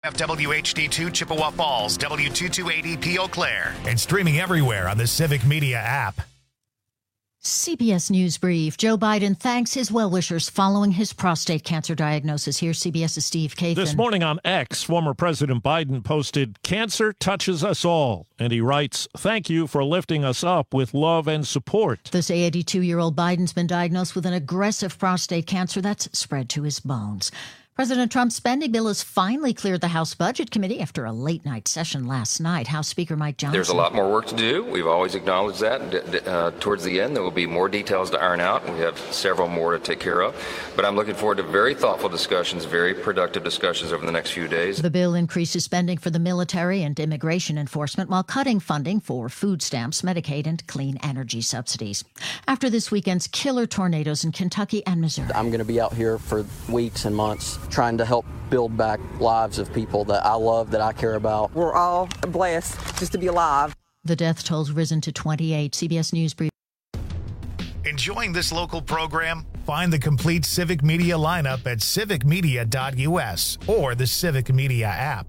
WHD2 Chippewa Falls, W228EP Eau Claire, and streaming everywhere on the Civic Media app. CBS News Brief. Joe Biden thanks his well-wishers following his prostate cancer diagnosis. Here's CBS's Steve Kathan. This morning on X, former President Biden posted, "Cancer touches us all." And he writes, "Thank you for lifting us up with love and support." This 82-year-old Biden's been diagnosed with an aggressive prostate cancer that's spread to his bones. President Trump's spending bill has finally cleared the House Budget Committee after a late-night session last night. House Speaker Mike Johnson. There's a lot more work to do. We've always acknowledged that. Towards the end, there will be more details to iron out. We have several more to take care of. But I'm looking forward to very thoughtful discussions, very productive discussions over the next few days. The bill increases spending for the military and immigration enforcement while cutting funding for food stamps, Medicaid, and clean energy subsidies. After this weekend's killer tornadoes in Kentucky and Missouri. I'm going to be out here for weeks and months trying to help build back lives of people that I love, that I care about. We're all blessed just to be alive. The death toll's risen to 28. CBS News Brief. Enjoying this local program? Find the complete Civic Media lineup at civicmedia.us or the Civic Media app.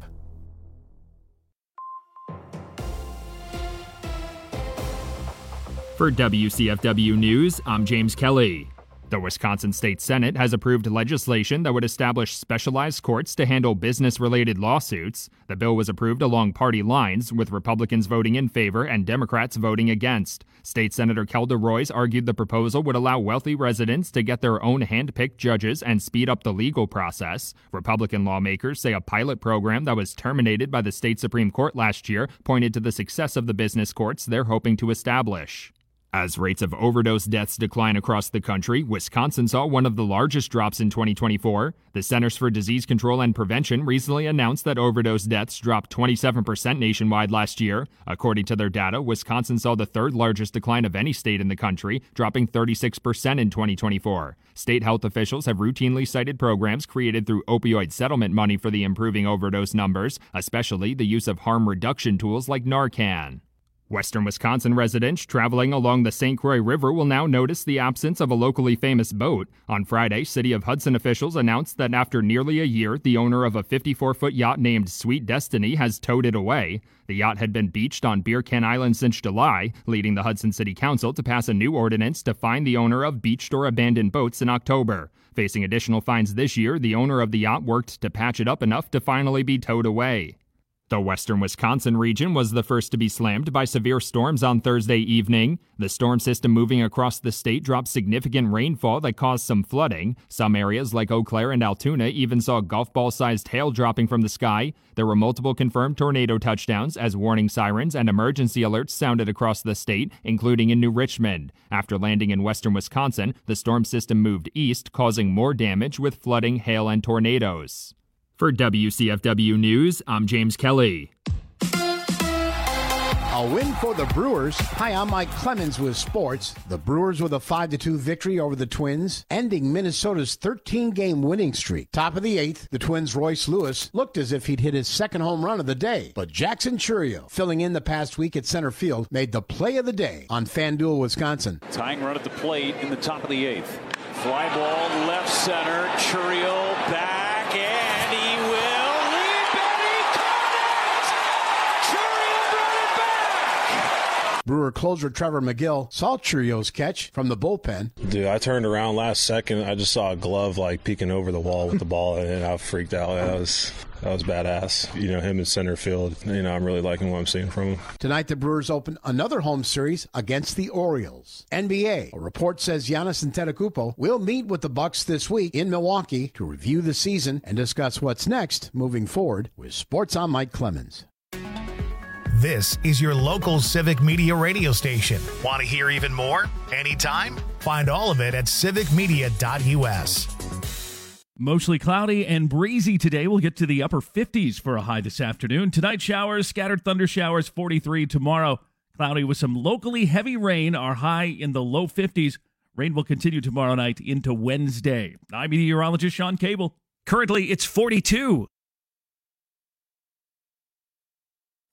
For WCFW News, I'm James Kelly. The Wisconsin State Senate has approved legislation that would establish specialized courts to handle business-related lawsuits. The bill was approved along party lines, with Republicans voting in favor and Democrats voting against. State Senator Kelda Roys argued the proposal would allow wealthy residents to get their own hand-picked judges and speed up the legal process. Republican lawmakers say a pilot program that was terminated by the state Supreme Court last year pointed to the success of the business courts they're hoping to establish. As rates of overdose deaths decline across the country, Wisconsin saw one of the largest drops in 2024. The Centers for Disease Control and Prevention recently announced that overdose deaths dropped 27% nationwide last year. According to their data, Wisconsin saw the third largest decline of any state in the country, dropping 36% in 2024. State health officials have routinely cited programs created through opioid settlement money for the improving overdose numbers, especially the use of harm reduction tools like Narcan. Western Wisconsin residents traveling along the St. Croix River will now notice the absence of a locally famous boat. On Friday, City of Hudson officials announced that after nearly a year, the owner of a 54-foot yacht named Sweet Destiny has towed it away. The yacht had been beached on Beer Can Island since July, leading the Hudson City Council to pass a new ordinance to fine the owner of beached or abandoned boats in October. Facing additional fines this year, the owner of the yacht worked to patch it up enough to finally be towed away. The western Wisconsin region was the first to be slammed by severe storms on Thursday evening. The storm system moving across the state dropped significant rainfall that caused some flooding. Some areas like Eau Claire and Altoona even saw golf ball-sized hail dropping from the sky. There were multiple confirmed tornado touchdowns as warning sirens and emergency alerts sounded across the state, including in New Richmond. After landing in western Wisconsin, the storm system moved east, causing more damage with flooding, hail, and tornadoes. For WCFW News, I'm James Kelly. A win for the Brewers. Hi, I'm Mike Clemens with sports. The Brewers with a 5-2 victory over the Twins, ending Minnesota's 13-game winning streak. Top of the eighth, the Twins' Royce Lewis looked as if he'd hit his second home run of the day. But Jackson Chourio, filling in the past week at center field, made the play of the day on FanDuel, Wisconsin. Tying run at the plate in the top of the eighth. Fly ball left center. Chourio back, and he will leap, and he caught it! Chourio brought it back! Brewer closer Trevor McGill saw Chourio's catch from the bullpen. Dude, I turned around last second. I just saw a glove peeking over the wall with the ball, and I freaked out. That was badass. Him in center field. I'm really liking what I'm seeing from him. Tonight, the Brewers open another home series against the Orioles. NBA. A report says Giannis Antetokounmpo will meet with the Bucks this week in Milwaukee to review the season and discuss what's next moving forward. With Sports, I'm Mike Clemens. This is your local Civic Media radio station. Want to hear even more? Anytime? Find all of it at civicmedia.us. Mostly cloudy and breezy today. We'll get to the upper 50s for a high this afternoon. Tonight, showers, scattered thunder showers, 43. Tomorrow, cloudy with some locally heavy rain. Our high in the low 50s. Rain will continue tomorrow night into Wednesday. I'm meteorologist Sean Cable. Currently, it's 42.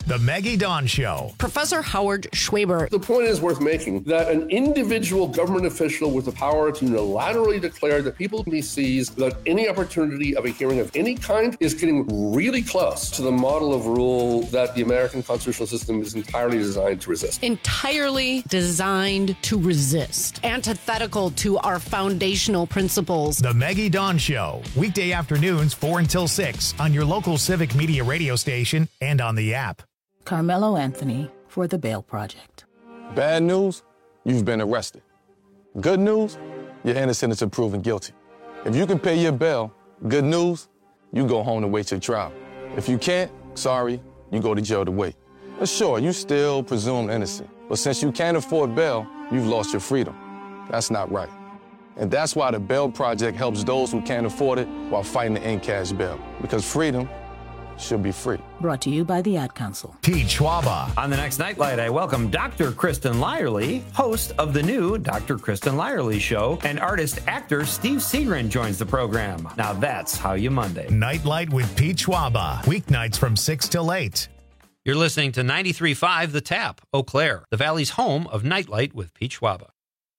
The Maggie Dawn Show. Professor Howard Schwaber. The point is worth making that an individual government official with the power to unilaterally declare that people can be seized without any opportunity of a hearing of any kind is getting really close to the model of rule that the American constitutional system is entirely designed to resist. Entirely designed to resist. Antithetical to our foundational principles. The Maggie Dawn Show. Weekday afternoons 4 until 6 on your local Civic Media radio station and on the app. Carmelo Anthony for The Bail Project. Bad news, you've been arrested. Good news, you're innocent until proven guilty. If you can pay your bail, good news, you go home to wait your trial. If you can't, sorry, you go to jail to wait. But sure, you still presumed innocent. But since you can't afford bail, you've lost your freedom. That's not right. And that's why the Bail Project helps those who can't afford it while fighting to end cash bail. Because freedom should be free. Brought to you by the Ad Council. Pete Schwaba. On the next Nightlight, I welcome Dr. Kristen Lyerly, host of the new Dr. Kristen Lyerly Show, and artist-actor Steve Segrin joins the program. Now that's how you Monday. Nightlight with Pete Schwaba. Weeknights from 6 till 8. You're listening to 93.5 The Tap, Eau Claire, the Valley's home of Nightlight with Pete Schwaba.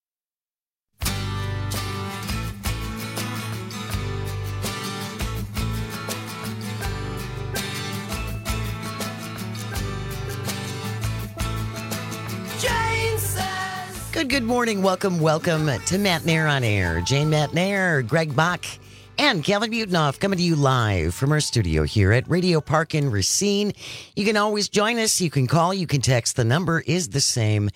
Good morning. Welcome to Matt Nair on Air. Jane Matt Nair, Greg Bach, and Calvin Mutenoff coming to you live from our studio here at Radio Park in Racine. You can always join us. You can call. You can text. The number is the same,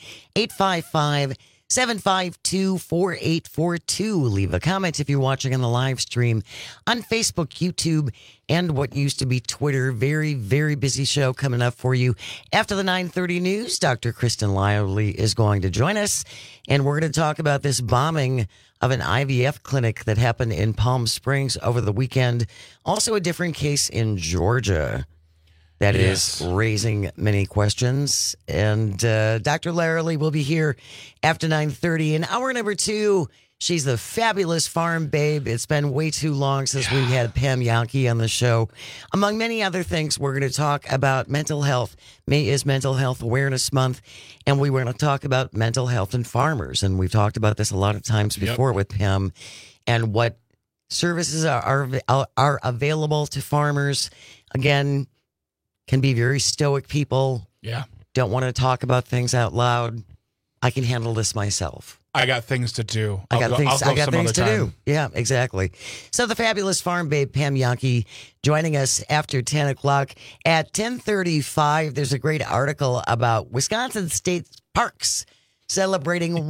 855-752-4842. Leave a comment if you're watching on the live stream on Facebook, YouTube, and what used to be Twitter. Very, very busy show coming up for you. After the 9:30 news, Dr. Kristen Lyerly is going to join us, and we're going to talk about this bombing of an IVF clinic that happened in Palm Springs over the weekend. Also a different case in Georgia that is raising many questions. And Dr. Lyerly will be here after 9:30. In hour number 2, she's the fabulous farm babe. It's been way too long since we had Pam Yankee on the show. Among many other things, we're going to talk about mental health. May is Mental Health Awareness Month, and we were going to talk about mental health and farmers. And we've talked about this a lot of times before with Pam and what services are available to farmers. Again, can be very stoic people. Yeah. Don't want to talk about things out loud. I can handle this myself. I got things to do. I got things to do. Yeah, exactly. So the fabulous farm babe, Pam Yankee, joining us after 10 o'clock. At 10:35, there's a great article about Wisconsin State Parks celebrating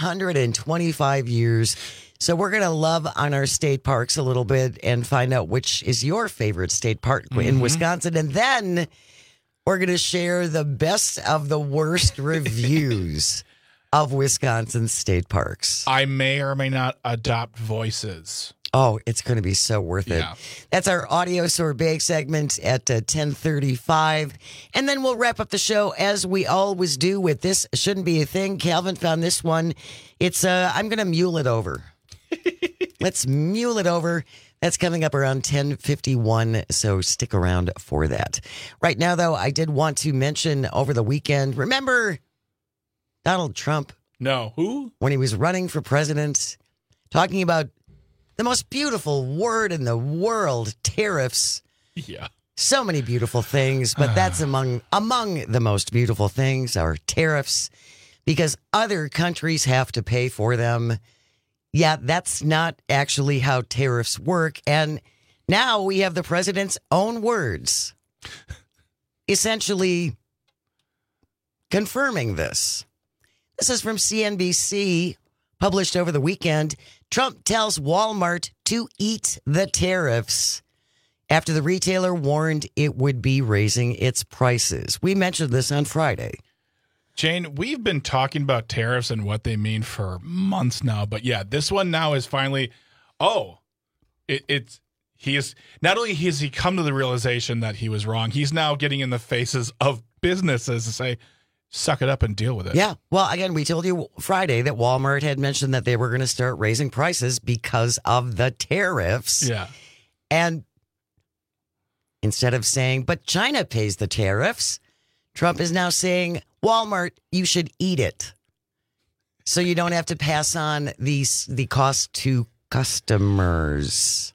125 years. So we're going to love on our state parks a little bit and find out which is your favorite state park in Wisconsin. And then we're going to share the best of the worst reviews of Wisconsin state parks. I may or may not adopt voices. Oh, it's going to be so worth it. That's our audio sorbet segment at 10:35. And then we'll wrap up the show as we always do with This Shouldn't Be a Thing. Calvin found this one. It's I'm going to mule it over. Let's mule it over. That's coming up around 10:51, so stick around for that. Right now, though, I did want to mention over the weekend, remember Donald Trump? No. Who? When he was running for president, talking about the most beautiful word in the world, tariffs. Yeah. So many beautiful things, but that's among the most beautiful things are tariffs, because other countries have to pay for them. Yeah, that's not actually how tariffs work. And now we have the president's own words essentially confirming this. This is from CNBC, published over the weekend. Trump tells Walmart to eat the tariffs after the retailer warned it would be raising its prices. We mentioned this on Friday. Jane, we've been talking about tariffs and what they mean for months now. But yeah, this one now is finally, he is not only has he come to the realization that he was wrong, he's now getting in the faces of businesses to say, suck it up and deal with it. Yeah. Well, again, we told you Friday that Walmart had mentioned that they were going to start raising prices because of the tariffs. Yeah. And instead of saying, but China pays the tariffs, Trump is now saying, Walmart, you should eat it. So you don't have to pass on the cost to customers.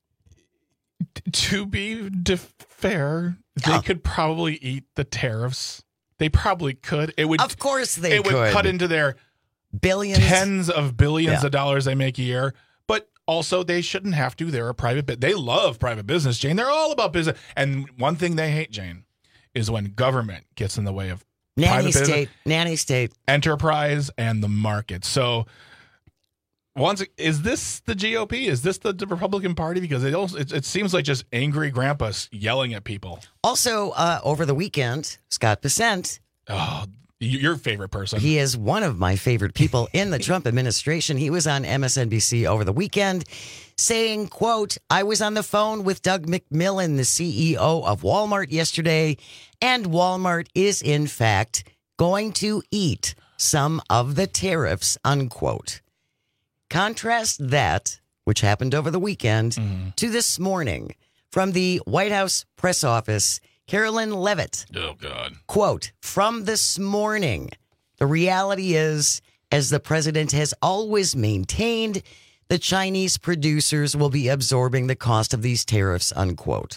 To be fair, they could probably eat the tariffs. They probably could. It would, of course they could. It would cut into their billions, tens of billions of dollars they make a year. But also, they shouldn't have to. They're a private bit. They love private business, Jane. They're all about business. And one thing they hate, Jane, is when government gets in the way of nanny private state, business, enterprise, and the market. So, is this the GOP? Is this the Republican Party? Because it seems like just angry grandpas yelling at people. Also, over the weekend, Scott Bessent. Oh, your favorite person. He is one of my favorite people in the Trump administration. He was on MSNBC over the weekend saying, quote, I was on the phone with Doug McMillon, the CEO of Walmart yesterday, and Walmart is, in fact, going to eat some of the tariffs, unquote. Contrast that, which happened over the weekend, to this morning from the White House press office, Carolyn Leavitt. Oh, God. Quote, from this morning, the reality is, as the president has always maintained, the Chinese producers will be absorbing the cost of these tariffs, unquote.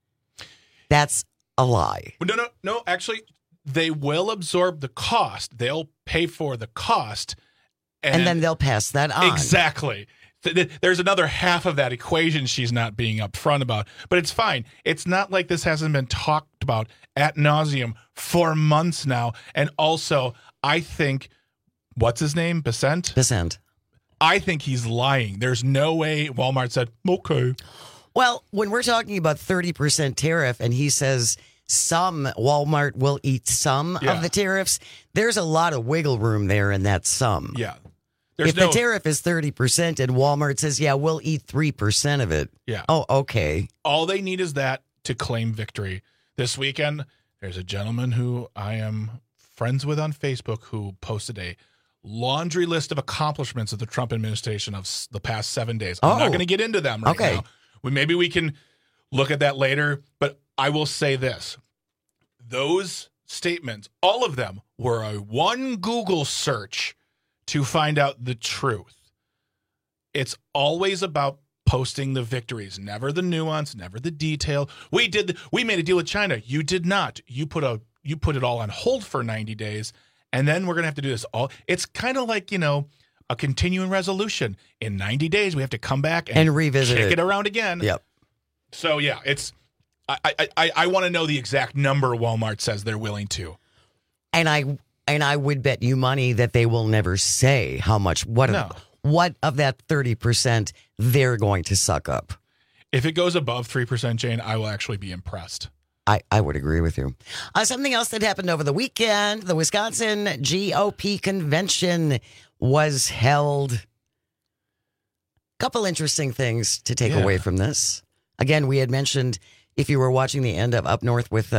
That's a lie. No. Actually, they will absorb the cost. They'll pay for the cost. And then they'll pass that on. Exactly. There's another half of that equation she's not being upfront about. But it's fine. It's not like this hasn't been talked about ad nauseum for months now. And also, I think, what's his name? Bessent? Bessent. I think he's lying. There's no way Walmart said, okay. Well, when we're talking about 30% tariff and he says Walmart will eat some of the tariffs, there's a lot of wiggle room there in that sum. Yeah. If the tariff is 30% and Walmart says, yeah, we'll eat 3% of it. Yeah. Oh, okay. All they need is that to claim victory. This weekend, there's a gentleman who I am friends with on Facebook who posted a laundry list of accomplishments of the Trump administration of the past 7 days. I'm not going to get into them right now. Maybe we can look at that later, but I will say this. Those statements, all of them, were a one Google search to find out the truth. It's always about posting the victories, never the nuance, never the detail. We made a deal with China. You did not. You put it all on hold for 90 days, and then we're going to have to do this all. It's kind of like, a continuing resolution. In 90 days, we have to come back and revisit kick it around again. Yep. So, yeah, it's I want to know the exact number Walmart says they're willing to. And I would bet you money that they will never say how much, what of that 30% they're going to suck up. If it goes above 3%, Jane, I will actually be impressed. I would agree with you. Something else that happened over the weekend, the Wisconsin GOP convention was held. Couple interesting things to take away from this. Again, we had mentioned, if you were watching the end of Up North with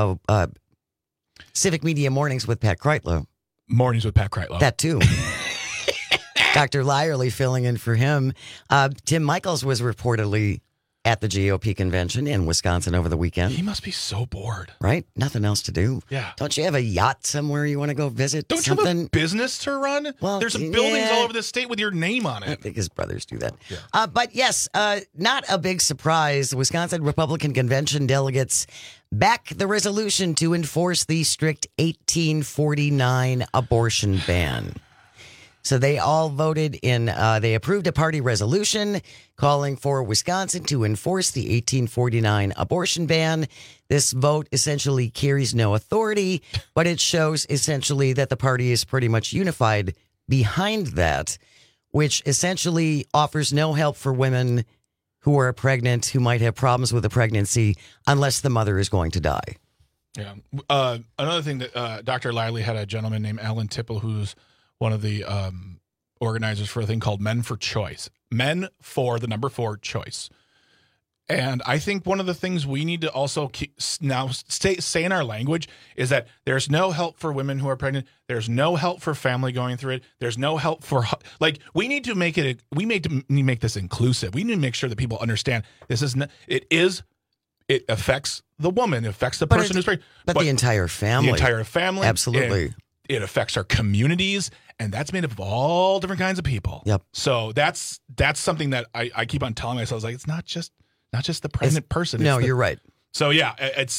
Civic Media Mornings with Pat Kreitlow. Mornings with Pat Kreitlow. That too. Dr. Lyerly filling in for him. Tim Michaels was reportedly at the GOP convention in Wisconsin over the weekend. He must be so bored. Right? Nothing else to do. Yeah. Don't you have a yacht somewhere you want to go visit? Don't you have a business to run? Well, there's buildings all over the state with your name on it. I think his brothers do that. Yeah. But yes, not a big surprise. The Wisconsin Republican Convention delegates back the resolution to enforce the strict 1849 abortion ban. So they all voted they approved a party resolution calling for Wisconsin to enforce the 1849 abortion ban. This vote essentially carries no authority, but it shows essentially that the party is pretty much unified behind that, which essentially offers no help for women who are pregnant, who might have problems with a pregnancy, unless the mother is going to die. Yeah. Another thing that Dr. Lyerly had a gentleman named Alan Tipple, who's one of the organizers for a thing called Men for Choice. Men for the number 4 choice. And I think one of the things we need to also say in our language is that there's no help for women who are pregnant. There's no help for family going through it. There's no help for, we need to make it, we need to make this inclusive. We need to make sure that people understand it is it affects the woman. It affects the person who's pregnant. But the entire family. The entire family. Absolutely. It affects our communities, and that's made up of all different kinds of people. Yep. So that's something that I keep on telling myself, like, it's not just the pregnant person. No, you're right. So yeah,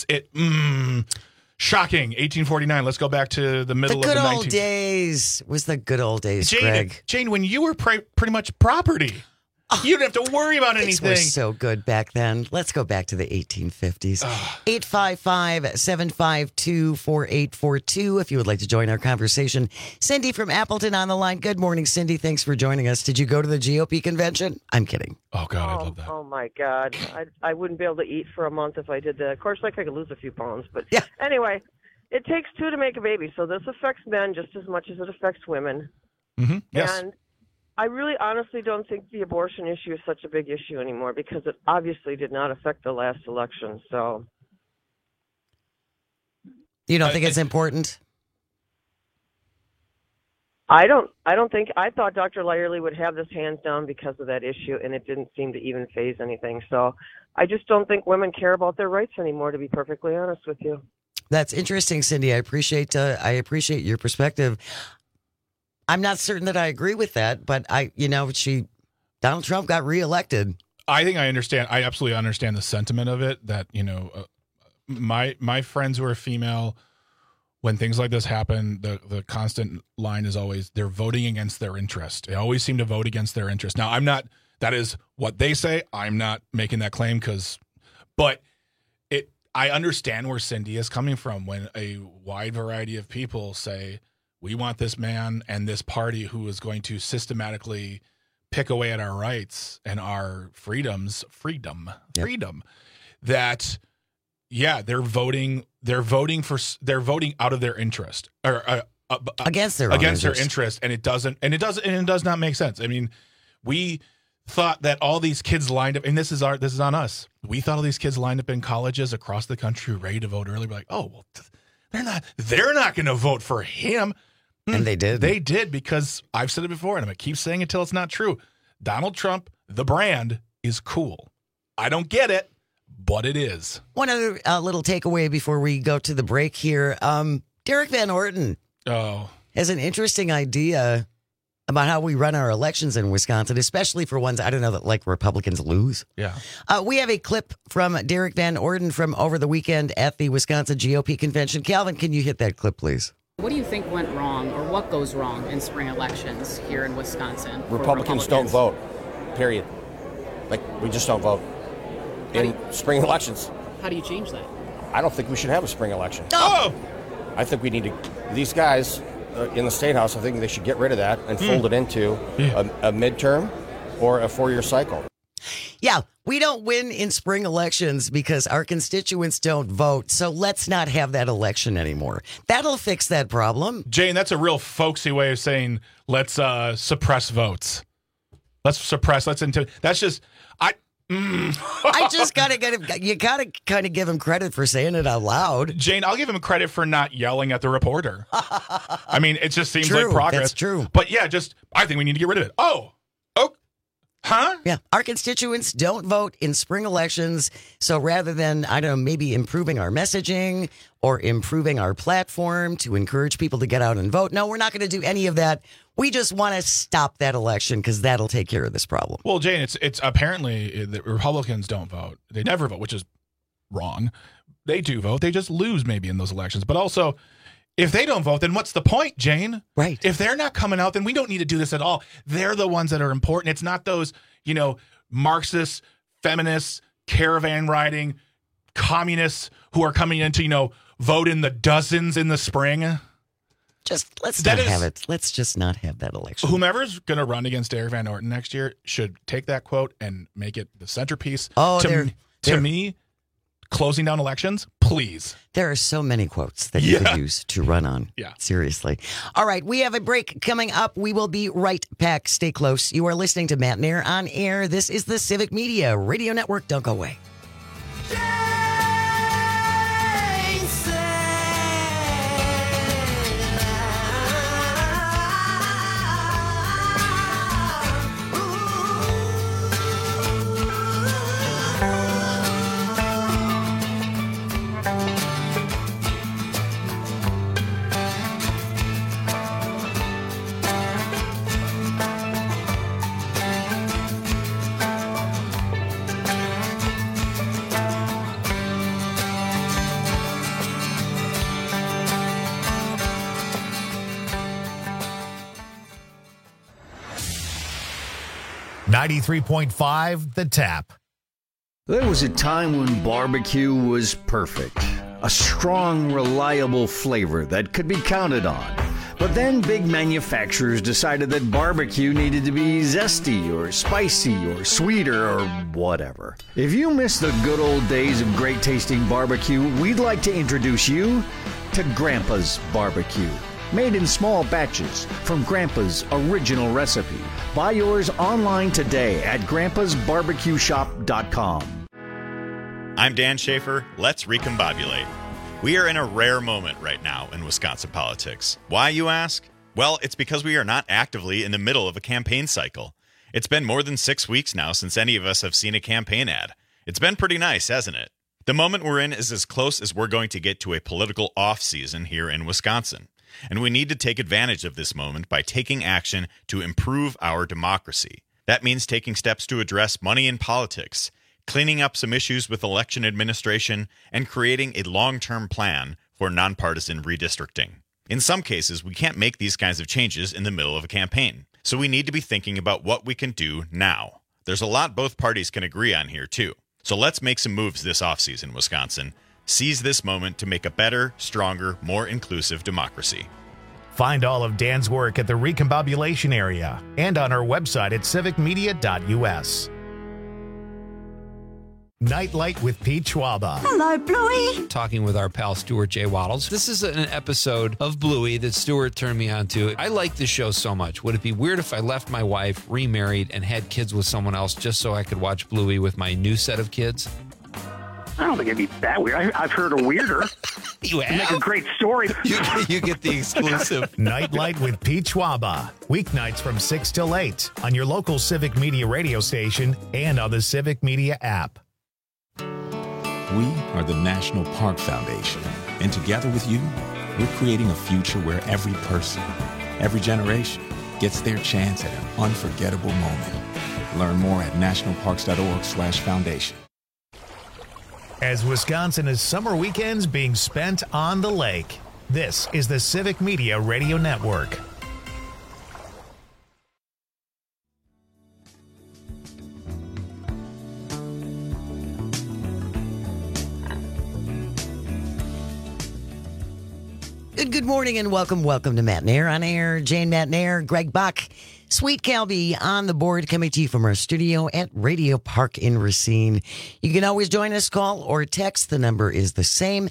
shocking. 1849. Let's go back to the middle of the 19th. The good old days was the good old days, Greg. Jane, when you were pretty much property. You didn't have to worry about anything. Things were so good back then. Let's go back to the 1850s. 855-752-4842 if you would like to join our conversation. Cindy from Appleton on the line. Good morning, Cindy. Thanks for joining us. Did you go to the GOP convention? I'm kidding. Oh, God, I love that. Oh, my God. I wouldn't be able to eat for a month if I did that. Of course, I could lose a few pounds. But anyway, it takes two to make a baby. So this affects men just as much as it affects women. Mm-hmm. Yes. And I really honestly don't think the abortion issue is such a big issue anymore because it obviously did not affect the last election. So you don't think it's important? I don't think. I thought Dr. Lyerly would have this hands down because of that issue, and it didn't seem to even phase anything. So I just don't think women care about their rights anymore, to be perfectly honest with you. That's interesting, Cindy. I appreciate your perspective. I'm not certain that I agree with that, but Donald Trump got reelected. I think I understand. I absolutely understand the sentiment of it. That my friends who are female, when things like this happen, the constant line is always they're voting against their interest. They always seem to vote against their interest. Now, I'm not. That is what they say. I'm not making that claim but I understand where Cindy is coming from when a wide variety of people say, we want this man and this party who is going to systematically pick away at our rights and our freedom. That, they're voting out of their interest or against their interest, and it does not make sense. I mean, we thought that all these kids lined up, and this is on us. We thought all these kids lined up in colleges across the country ready to vote early. We're like, oh well, they're not going to vote for him. And they did. They did, because I've said it before, and I'm going to keep saying it till it's not true. Donald Trump, the brand, is cool. I don't get it, but it is. One other little takeaway before we go to the break here. Derek Van Orton has an interesting idea about how we run our elections in Wisconsin, especially for ones, I don't know, that like Republicans lose. Yeah. We have a clip from Derek Van Orton from over the weekend at the Wisconsin GOP convention. Calvin, can you hit that clip, please? What do you think went wrong, or what goes wrong in spring elections here in Wisconsin? Republicans don't vote, period. Like, we just don't vote in spring elections. How do you change that? I don't think we should have a spring election. Oh! I think we need to, these guys in the State House, I think they should get rid of that and fold it into a midterm or a 4-year cycle. Yeah, we don't win in spring elections because our constituents don't vote. So let's not have that election anymore. That'll fix that problem. Jane, that's a real folksy way of saying let's suppress votes. That's just I just gotta kind of give him credit for saying it out loud. Jane, I'll give him credit for not yelling at the reporter. I mean, it just seems true, like progress. That's true. But yeah, I think we need to get rid of it. Huh? Yeah, our constituents don't vote in spring elections. So rather than, maybe improving our messaging or improving our platform to encourage people to get out and vote, no, we're not going to do any of that. We just want to stop that election because that'll take care of this problem. Well, Jane, it's apparently the Republicans don't vote. They never vote, which is wrong. They do vote. They just lose maybe in those elections. But also, if they don't vote, then what's the point, Jane? Right. If they're not coming out, then we don't need to do this at all. They're the ones that are important. It's not those, Marxists, feminists, caravan riding, communists who are coming in to, vote in the dozens in the spring. Let's just not have that election. Whomever's going to run against Derek Van Orton next year should take that quote and make it the centerpiece. To me, closing down elections, please. There are so many quotes that you could use to run on. Yeah. Seriously. All right, we have a break coming up. We will be right back. Stay close. You are listening to Matt Nair on Air. This is the Civic Media Radio Network. Don't go away. .5, The Tap. There was a time when barbecue was perfect. A strong, reliable flavor that could be counted on. But then big manufacturers decided that barbecue needed to be zesty or spicy or sweeter or whatever. If you miss the good old days of great tasting barbecue, we'd like to introduce you to Grandpa's Barbecue. Made in small batches from Grandpa's original recipe. Buy yours online today at grandpasbarbecueshop.com. I'm Dan Schaefer. Let's recombobulate. We are in a rare moment right now in Wisconsin politics. Why, you ask? Well, it's because we are not actively in the middle of a campaign cycle. It's been more than 6 weeks now since any of us have seen a campaign ad. It's been pretty nice, hasn't it? The moment we're in is as close as we're going to get to a political off-season here in Wisconsin. And we need to take advantage of this moment by taking action to improve our democracy. That means taking steps to address money in politics, cleaning up some issues with election administration, and creating a long-term plan for nonpartisan redistricting. In some cases, we can't make these kinds of changes in the middle of a campaign, so we need to be thinking about what we can do now. There's a lot both parties can agree on here, too. So let's make some moves this offseason, Wisconsin. Seize this moment to make a better, stronger, more inclusive democracy. Find all of Dan's work at the Recombobulation area and on our website at civicmedia.us. Nightlight with Pete Schwaba. Hello, Bluey. Talking with our pal Stuart J. Waddles. This is an episode of Bluey that Stuart turned me on to. I like this show so much. Would it be weird if I left my wife, remarried, and had kids with someone else just so I could watch Bluey with my new set of kids? I don't think it'd be that weird. I've heard a weirder. You have? Make a great story. You get the exclusive. Nightlight with Pete Schwaba. Weeknights from 6 till 8 on your local Civic Media radio station and on the Civic Media app. We are the National Park Foundation, and together with you, we're creating a future where every person, every generation gets their chance at an unforgettable moment. Learn more at nationalparks.org/foundation. As Wisconsin is summer weekends being spent on the lake, this is the Civic Media Radio Network. Good morning and welcome to Matt Nair on air. Jane Matt Nair, Greg Buck, Sweet Calby on the board, coming to you from our studio at Radio Park in Racine. You can always join us, call or text. The number is the same,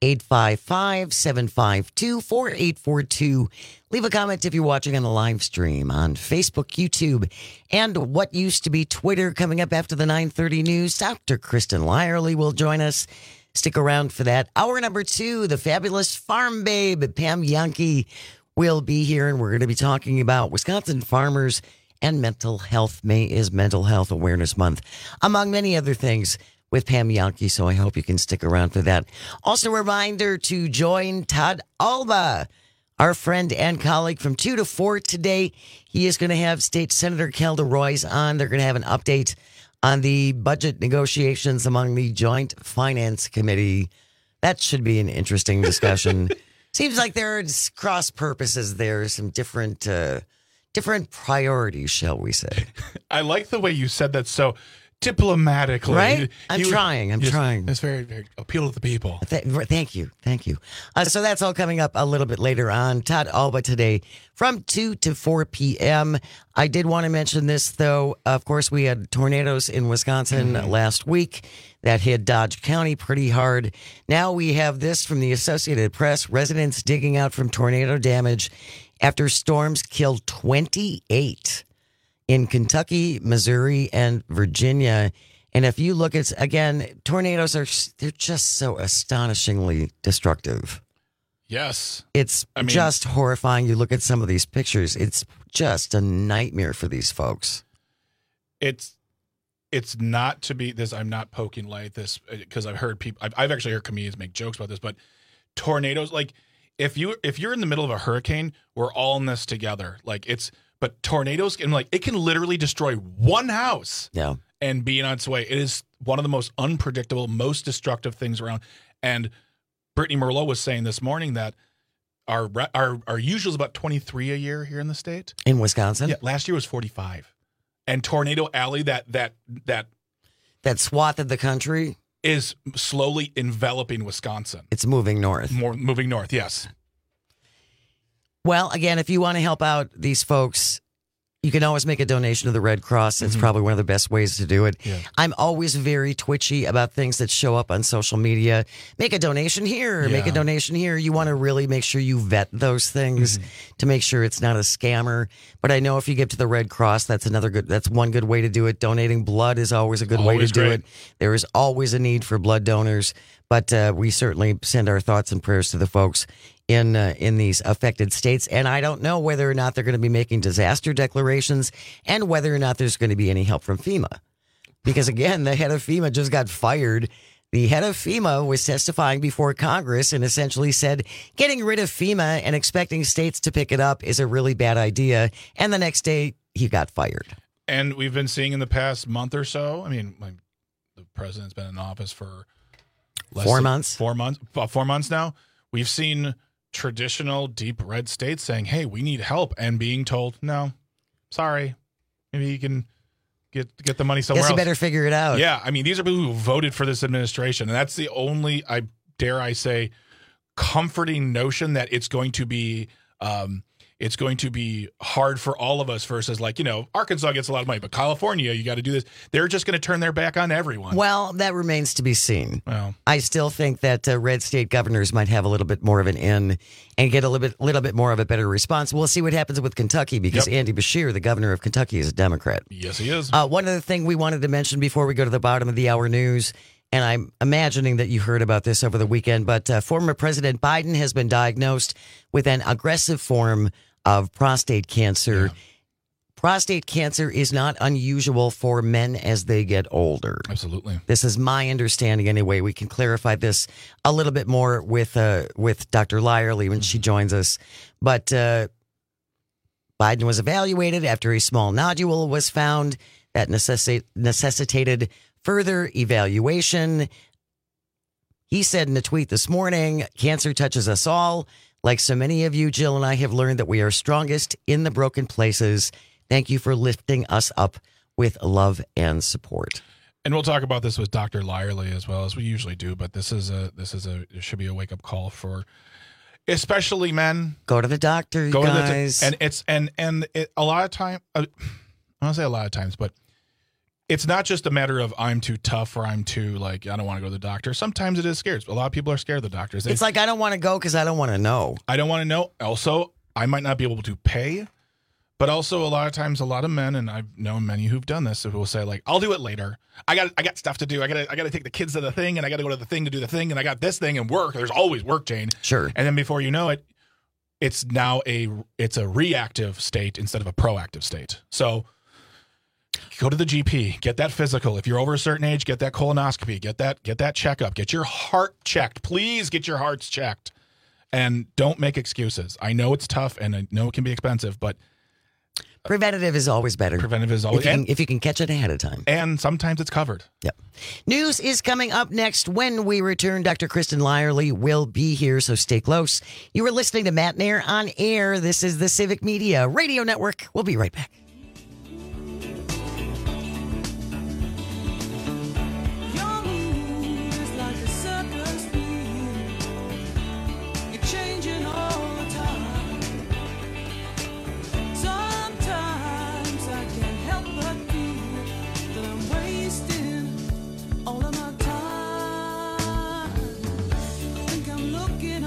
855-752-4842. Leave a comment if you're watching on the live stream on Facebook, YouTube, and what used to be Twitter. Coming up after the 9:30 news, Dr. Kristen Lyerly will join us. Stick around for that. Hour number 2, the fabulous farm babe, Pam Jahnke, will be here, and we're going to be talking about Wisconsin farmers and mental health. May is Mental Health Awareness Month, among many other things, with Pam Jahnke, so I hope you can stick around for that. Also, a reminder to join Todd Alba, our friend and colleague, from 2 to 4 today. He is going to have State Senator Kelda Roys on. They're going to have an update on the budget negotiations among the Joint Finance Committee. That should be an interesting discussion. Seems like there's cross purposes there, some different priorities, shall we say. I like the way you said that so diplomatically. Right? I'm trying. It's very, very appeal to the people. Thank you. So that's all coming up a little bit later on. Todd Alba today from 2 to 4 p.m. I did want to mention this, though. Of course, we had tornadoes in Wisconsin last week that hit Dodge County pretty hard. Now we have this from the Associated Press. Residents digging out from tornado damage after storms killed 28 in Kentucky, Missouri, and Virginia. And if you look at, again, tornadoes they're just so astonishingly destructive. Yes. It's just horrifying. You look at some of these pictures, it's just a nightmare for these folks. It's it's not to be this. I'm not poking light this because I've heard people. I've actually heard comedians make jokes about this, but tornadoes, like if you're in the middle of a hurricane, we're all in this together. But tornadoes can it can literally destroy one house. Yeah. And be on its way. It is one of the most unpredictable, most destructive things around. And Brittany Merlot was saying this morning that our usual is about 23 a year here in the state. In Wisconsin? Yeah, last year was 45. And Tornado Alley, that swath of the country, is slowly enveloping Wisconsin. It's moving north. Moving north, yes. Well, again, if you want to help out these folks, you can always make a donation to the Red Cross. It's probably one of the best ways to do it. Yeah. I'm always very twitchy about things that show up on social media. Make a donation here, make a donation here. You want to really make sure you vet those things to make sure it's not a scammer. But I know if you give to the Red Cross, that's one good way to do it. Donating blood is always a good way to do it. There is always a need for blood donors. But we certainly send our thoughts and prayers to the folks in these affected states. And I don't know whether or not they're going to be making disaster declarations and whether or not there's going to be any help from FEMA. Because, again, the head of FEMA just got fired. The head of FEMA was testifying before Congress and essentially said getting rid of FEMA and expecting states to pick it up is a really bad idea. And the next day, he got fired. And we've been seeing in the past month or so, I mean, the president's been in office for 4 months. 4 months. About 4 months now. We've seen traditional deep red states saying, hey, we need help, and being told, no, sorry, maybe you can get the money somewhere else. Guess you better figure it out. Yeah, I mean, these are people who voted for this administration, and that's the only, dare I say, comforting notion that it's going to be hard for all of us versus Arkansas gets a lot of money, but California, you got to do this. They're just going to turn their back on everyone. Well, that remains to be seen. Well, I still think that red state governors might have a little bit more of an in and get a little bit more of a better response. We'll see what happens with Kentucky because Andy Beshear, the governor of Kentucky, is a Democrat. Yes, he is. One other thing we wanted to mention before we go to the bottom of the hour news, and I'm imagining that you heard about this over the weekend, but former President Biden has been diagnosed with an aggressive form of prostate cancer. Yeah. Prostate cancer is not unusual for men as they get older. Absolutely. This is my understanding anyway. We can clarify this a little bit more with Dr. Lyerly when she joins us. But Biden was evaluated after a small nodule was found that necessitated further evaluation. He said in a tweet this morning, cancer touches us all. Like so many of you, Jill and I have learned that we are strongest in the broken places. Thank you for lifting us up with love and support. And we'll talk about this with Dr. Lyerly as well as we usually do. But it should be a wake up call for especially men. Go to the doctor, guys. And a lot of time, I don't say a lot of times, but it's not just a matter of I'm too tough or I'm too I don't want to go to the doctor. Sometimes it is scared. A lot of people are scared of the doctors. It's like I don't want to go because I don't want to know. I don't want to know. Also, I might not be able to pay. But also a lot of times, a lot of men, and I've known many who've done this, who will say I'll do it later. I got stuff to do. I got to take the kids to the thing, and I got to go to the thing to do the thing, and I got this thing and work. There's always work, Jane. Sure. And then before you know it, it's now it's a reactive state instead of a proactive state. So go to the GP, get that physical. If you're over a certain age, get that colonoscopy, get that checkup, get your heart checked. Please get your hearts checked, and don't make excuses. I know it's tough, and I know it can be expensive, but preventative is always better. Preventative is always if you can catch it ahead of time. And sometimes it's covered. Yep. News is coming up next. When we return, Dr. Kristen Lyerly will be here, so stay close. You are listening to Matt Nair on Air. This is the Civic Media Radio Network. We'll be right back.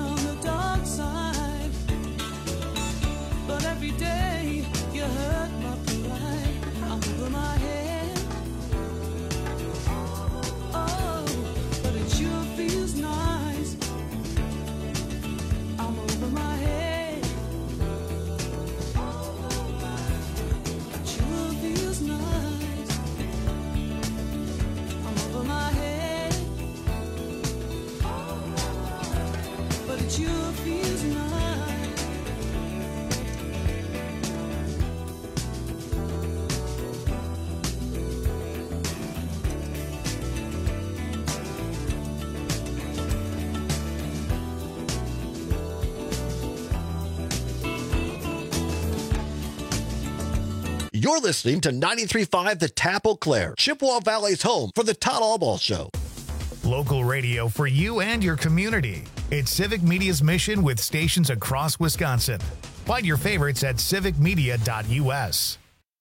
Every day you hurt my You're listening to 93.5 The Tap Eau Claire, Chippewa Valley's home for the Todd Allball Show. Local radio for you and your community. It's Civic Media's mission with stations across Wisconsin. Find your favorites at civicmedia.us.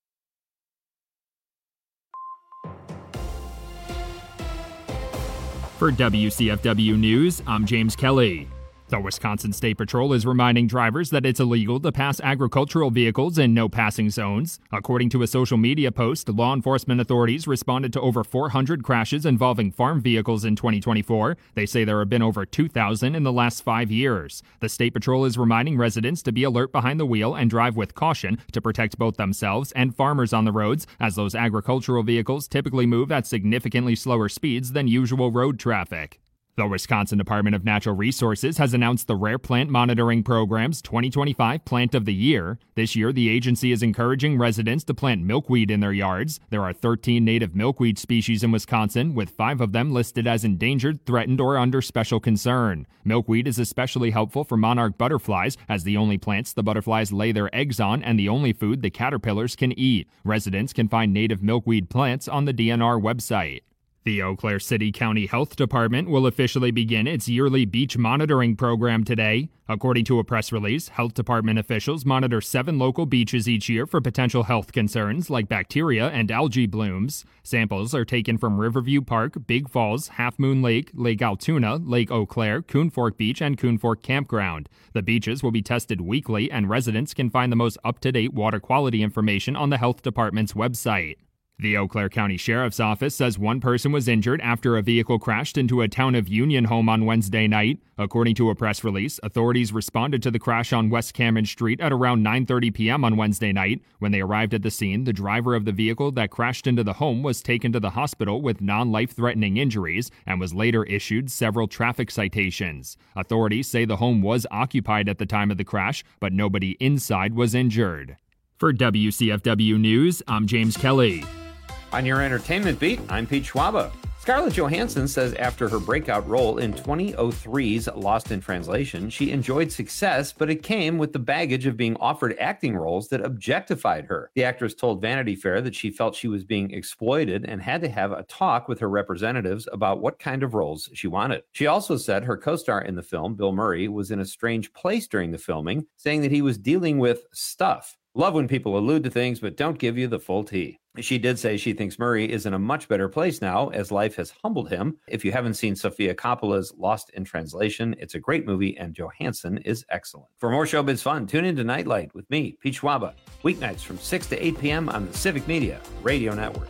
For WCFW News, I'm James Kelly. The Wisconsin State Patrol is reminding drivers that it's illegal to pass agricultural vehicles in no passing zones. According to a social media post, law enforcement authorities responded to over 400 crashes involving farm vehicles in 2024. They say there have been over 2,000 in the last 5 years. The State Patrol is reminding residents to be alert behind the wheel and drive with caution to protect both themselves and farmers on the roads, as those agricultural vehicles typically move at significantly slower speeds than usual road traffic. The Wisconsin Department of Natural Resources has announced the Rare Plant Monitoring Program's 2025 Plant of the Year. This year, the agency is encouraging residents to plant milkweed in their yards. There are 13 native milkweed species in Wisconsin, with 5 of them listed as endangered, threatened, or under special concern. Milkweed is especially helpful for monarch butterflies, as the only plants the butterflies lay their eggs on and the only food the caterpillars can eat. Residents can find native milkweed plants on the DNR website. The Eau Claire City County Health Department will officially begin its yearly beach monitoring program today. According to a press release, health department officials monitor 7 local beaches each year for potential health concerns like bacteria and algae blooms. Samples are taken from Riverview Park, Big Falls, Half Moon Lake, Lake Altoona, Lake Eau Claire, Coon Fork Beach, and Coon Fork Campground. The beaches will be tested weekly, and residents can find the most up-to-date water quality information on the health department's website. The Eau Claire County Sheriff's Office says one person was injured after a vehicle crashed into a Town of Union home on Wednesday night. According to a press release, authorities responded to the crash on West Cameron Street at around 9:30 p.m. on Wednesday night. When they arrived at the scene, the driver of the vehicle that crashed into the home was taken to the hospital with non-life-threatening injuries and was later issued several traffic citations. Authorities say the home was occupied at the time of the crash, but nobody inside was injured. For WCFW News, I'm James Kelly. On your entertainment beat, I'm Pete Schwaba. Scarlett Johansson says after her breakout role in 2003's Lost in Translation, she enjoyed success, but it came with the baggage of being offered acting roles that objectified her. The actress told Vanity Fair that she felt she was being exploited and had to have a talk with her representatives about what kind of roles she wanted. She also said her co-star in the film, Bill Murray, was in a strange place during the filming, saying that he was dealing with stuff. Love when people allude to things but don't give you the full tea. She did say she thinks Murray is in a much better place now as life has humbled him. If you haven't seen Sofia Coppola's Lost in Translation, it's a great movie and Johansson is excellent. For more showbiz fun, tune in to Nightlight with me, Pete Schwaba, weeknights from 6 to 8 p.m. on the Civic Media Radio Network.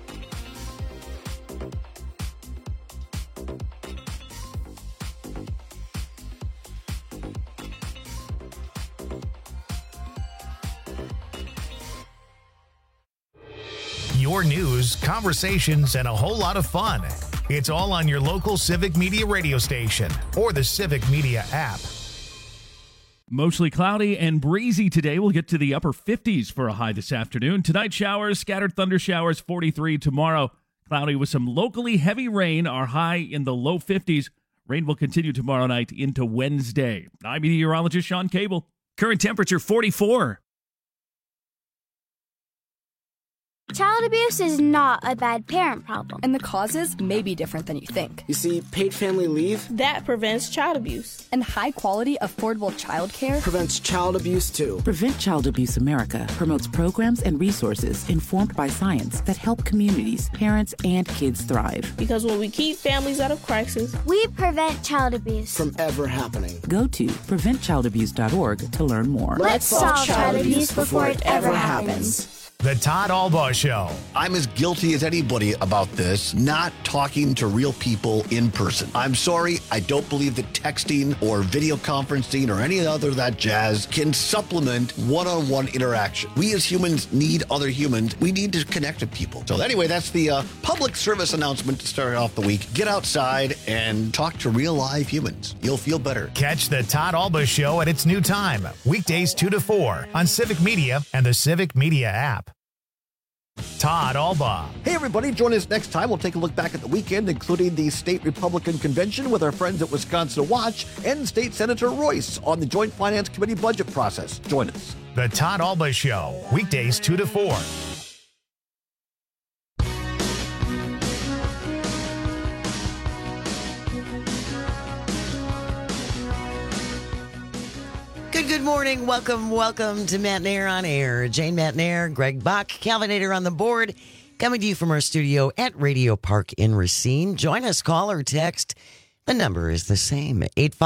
Your news, conversations, and a whole lot of fun. It's all on your local Civic Media radio station or the Civic Media app. Mostly cloudy and breezy today. We'll get to the upper 50s for a high this afternoon. Tonight, showers, scattered thunder showers, 43. Tomorrow, cloudy with some locally heavy rain. Our high in the low 50s. Rain will continue tomorrow night into Wednesday. I'm meteorologist Sean Cable. Current temperature 44. Child abuse is not a bad parent problem. And the causes may be different than you think. You see, paid family leave That prevents child abuse. And high-quality, affordable child care prevents child abuse, too. Prevent Child Abuse America promotes programs and resources informed by science that help communities, parents, and kids thrive. Because when we keep families out of crisis, we prevent child abuse from ever happening. Go to preventchildabuse.org to learn more. Let's solve child abuse before it ever happens. The Todd Albaugh Show. I'm as guilty as anybody about this, not talking to real people in person. I'm sorry, I don't believe that texting or video conferencing or any other of that jazz can supplement one-on-one interaction. We as humans need other humans. We need to connect with people. So anyway, that's the public service announcement to start off the week. Get outside and talk to real live humans. You'll feel better. Catch the Todd Albaugh Show at its new time, weekdays 2 to 4 on Civic Media and the Civic Media app. Todd Albaugh. Hey, everybody. Join us next time. We'll take a look back at the weekend, including the state Republican convention with our friends at Wisconsin Watch and State Senator Royce on the Joint Finance Committee budget process. Join us. The Todd Albaugh Show, weekdays 2 to 4. Good morning. Welcome to Matt Nair on Air. Jane Matt Nair, Greg Bach, Calvinator on the board, coming to you from our studio at Radio Park in Racine. Join us, call or text. The number is the same,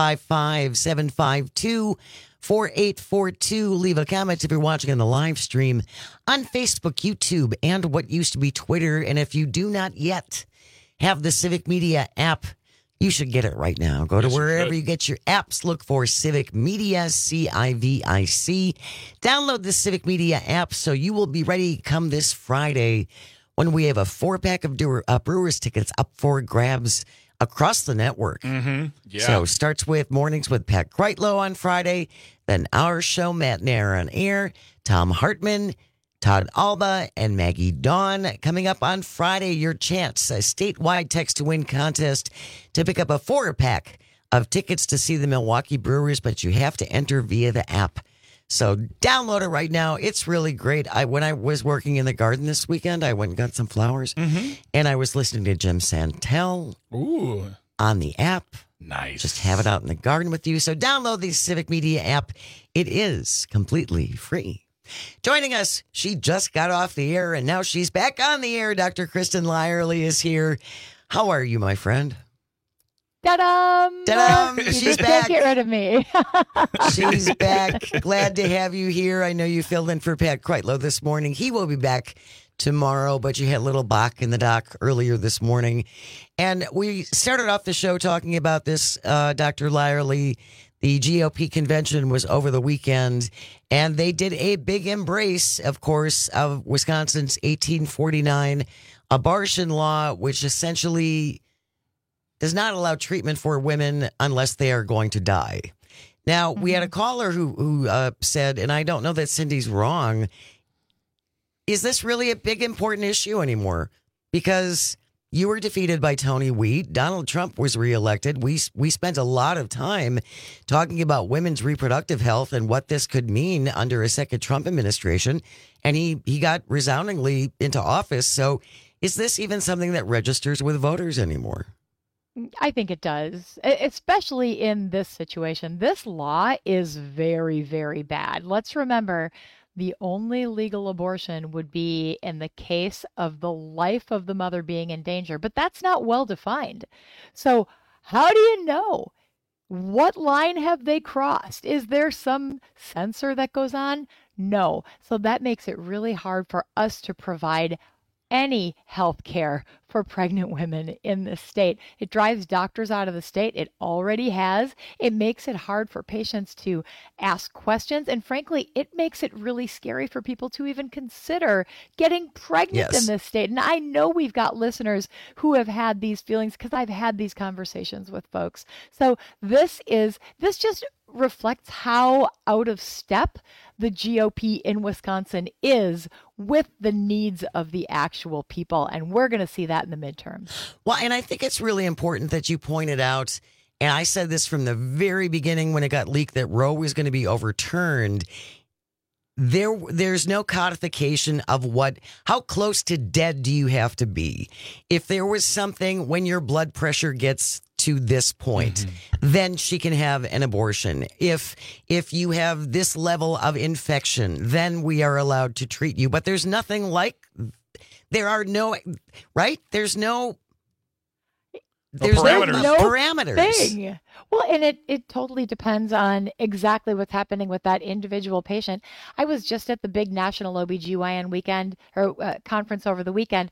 855-752-4842. Leave a comment if you're watching on the live stream on Facebook, YouTube, and what used to be Twitter. And if you do not yet have the Civic Media app, you should get it right now. Go to wherever you get your apps. Look for Civic Media, CIVIC. Download the Civic Media app so you will be ready come this Friday when we have a 4-pack of Brewers tickets up for grabs across the network. Mm-hmm. Yeah. So starts with mornings with Pat Kreitlow on Friday, then our show, Matt Nair on Air, Tom Hartman, Todd Albaugh, and Maggie Dawn. Coming up on Friday, your chance, a statewide text-to-win contest to pick up a 4-pack of tickets to see the Milwaukee Brewers, but you have to enter via the app. So download it right now. It's really great. When I was working in the garden this weekend, I went and got some flowers, and I was listening to Jim Santel on the app. Nice. Just have it out in the garden with you. So download the Civic Media app. It is completely free. Joining us, she just got off the air, and now she's back on the air. Dr. Kristen Lyerly is here. How are you, my friend? Ta-dum! Ta-dum! You She's just back. can't get rid of me. She's back. Glad to have you here. I know you filled in for Pat Kreitlow this morning. He will be back tomorrow, but you had little Bach in the dock earlier this morning. And we started off the show talking about this, Dr. Lyerly. The GOP convention was over the weekend, and they did a big embrace, of course, of Wisconsin's 1849 abortion law, which essentially does not allow treatment for women unless they are going to die. Now, we had a caller who said, and I don't know that Cindy's wrong, is this really a big, important issue anymore? Because you were defeated by Tony Wheat. Donald Trump was reelected. We spent a lot of time talking about women's reproductive health and what this could mean under a second Trump administration. And he got resoundingly into office. So is this even something that registers with voters anymore? I think it does, especially in this situation. This law is very, very bad. Let's remember, the only legal abortion would be in the case of the life of the mother being in danger, but that's not well defined. So how do you know? What line have they crossed? Is there some censor that goes on? No. So that makes it really hard for us to provide any health care for pregnant women in this state. It drives doctors out of the state. It already has. It makes it hard for patients to ask questions. And frankly, it makes it really scary for people to even consider getting pregnant in this state. And I know we've got listeners who have had these feelings because I've had these conversations with folks. So this just reflects how out of step the GOP in Wisconsin is with the needs of the actual people. And we're going to see that in the midterms. Well, and I think it's really important that you pointed out, and I said this from the very beginning when it got leaked that Roe was going to be overturned. There's no codification of how close to dead do you have to be? If there was something when your blood pressure gets to this point, then she can have an abortion. If you have this level of infection, then we are allowed to treat you. But there's nothing like, there's no There's parameters. no parameters. Thing. Well, and it totally depends on exactly what's happening with that individual patient. I was just at the big National OBGYN weekend or conference over the weekend.